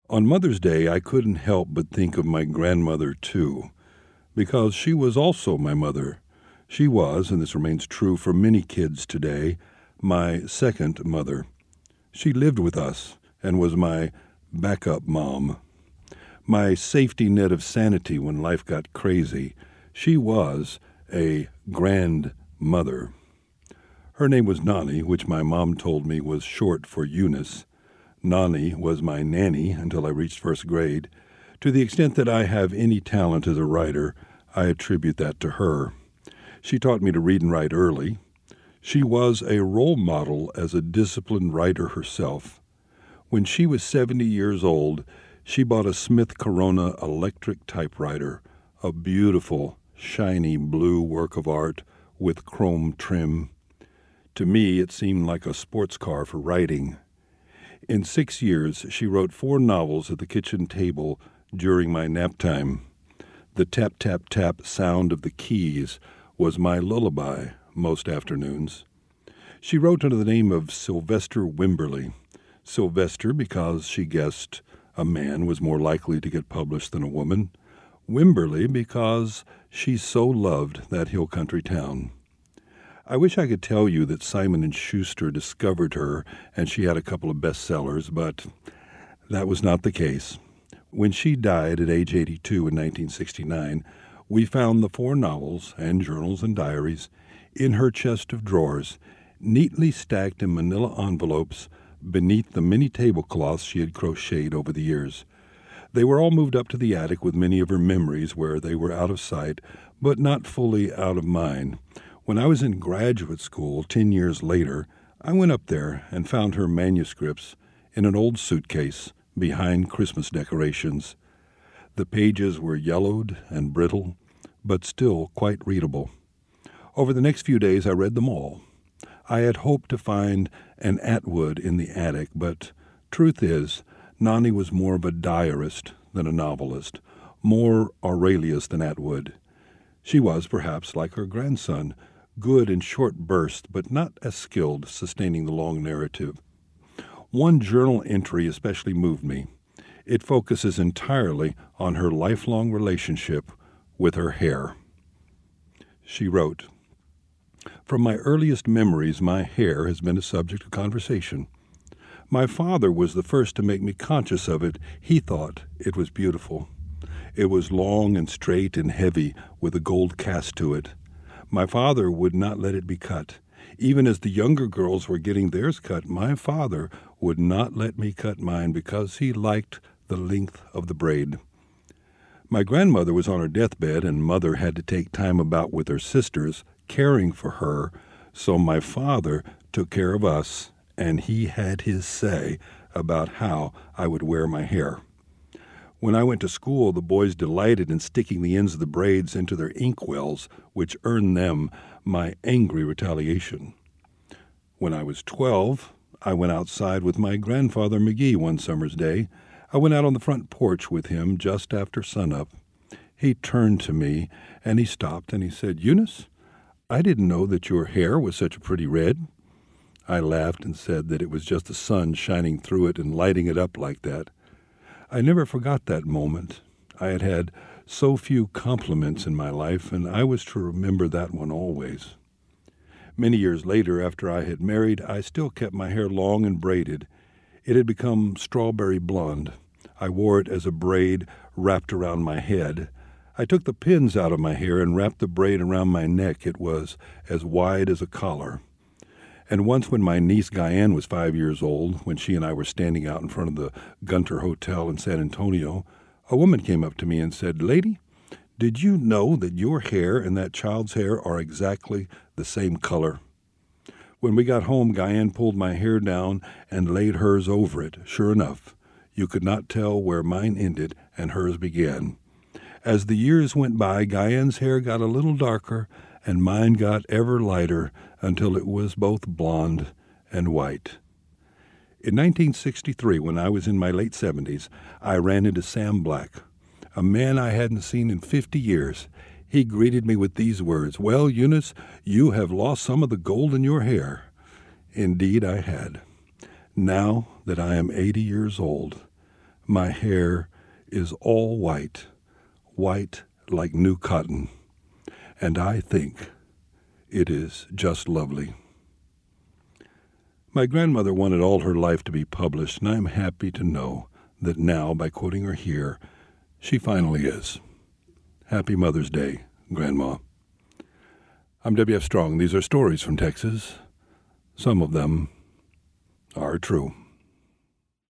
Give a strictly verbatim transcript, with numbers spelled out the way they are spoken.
On Mother's Day, I couldn't help but think of my grandmother, too, because she was also my mother. She was, and this remains true for many kids today, my second mother. She lived with us and was my backup mom, my safety net of sanity when life got crazy. She was a grandmother. Her name was Nani, which my mom told me was short for Eunice. Nani was my nanny until I reached first grade. To the extent that I have any talent as a writer, I attribute that to her. She taught me to read and write early. She was a role model as a disciplined writer herself. When she was seventy years old, she bought a Smith Corona electric typewriter, a beautiful, shiny blue work of art with chrome trim. To me, it seemed like a sports car for writing. In six years, she wrote four novels at the kitchen table during my nap time. The tap-tap-tap sound of the keys was my lullaby most afternoons. She wrote under the name of Sylvester Wimberly. Sylvester because she guessed a man was more likely to get published than a woman. Wimberly because she so loved that hill country town. I wish I could tell you that Simon and Schuster discovered her and she had a couple of bestsellers, but that was not the case. When she died at age eighty-two in nineteen sixty-nine, we found the four novels and journals and diaries in her chest of drawers, neatly stacked in manila envelopes beneath the many tablecloths she had crocheted over the years. They were all moved up to the attic with many of her memories where they were out of sight, but not fully out of mind. When I was in graduate school ten years later, I went up there and found her manuscripts in an old suitcase behind Christmas decorations. The pages were yellowed and brittle, but still quite readable. Over the next few days, I read them all. I had hoped to find an Atwood in the attic, but truth is, Nani was more of a diarist than a novelist, more Aurelius than Atwood. She was, perhaps, like her grandson, good in short bursts, but not as skilled sustaining the long narrative. One journal entry especially moved me. It focuses entirely on her lifelong relationship with her hair. She wrote, "From my earliest memories, my hair has been a subject of conversation. My father was the first to make me conscious of it. He thought it was beautiful. It was long and straight and heavy with a gold cast to it. My father would not let it be cut. Even as the younger girls were getting theirs cut, my father would not let me cut mine because he liked the length of the braid. My grandmother was on her deathbed, and Mother had to take time about with her sisters, caring for her, so my father took care of us, and he had his say about how I would wear my hair. When I went to school, the boys delighted in sticking the ends of the braids into their inkwells, which earned them my angry retaliation. When I was twelve, I went outside with my grandfather McGee one summer's day. I went out on the front porch with him just after sunup. He turned to me, and he stopped, and he said, 'Eunice, I didn't know that your hair was such a pretty red.' I laughed and said that it was just the sun shining through it and lighting it up like that. I never forgot that moment. I had had so few compliments in my life, and I was to remember that one always. Many years later, after I had married, I still kept my hair long and braided. It had become strawberry blonde. I wore it as a braid wrapped around my head. I took the pins out of my hair and wrapped the braid around my neck. It was as wide as a collar. And once when my niece Diane was five years old, when she and I were standing out in front of the Gunter Hotel in San Antonio, a woman came up to me and said, 'Lady, did you know that your hair and that child's hair are exactly the same color?' When we got home, Diane pulled my hair down and laid hers over it. Sure enough, you could not tell where mine ended and hers began. As the years went by, Diane's hair got a little darker, and mine got ever lighter until it was both blonde and white. In nineteen sixty-three, when I was in my late seventies, I ran into Sam Black, a man I hadn't seen in fifty years. He greeted me with these words, 'Well, Eunice, you have lost some of the gold in your hair.' Indeed I had. Now that I am eighty years old, My hair is all white, white like new cotton, and I think it is just lovely. My grandmother wanted all her life to be published, and I am happy to know that now, by quoting her here, she finally is. Happy Mother's Day, Grandma. I'm W F Strong. These are stories from Texas. Some of them are true.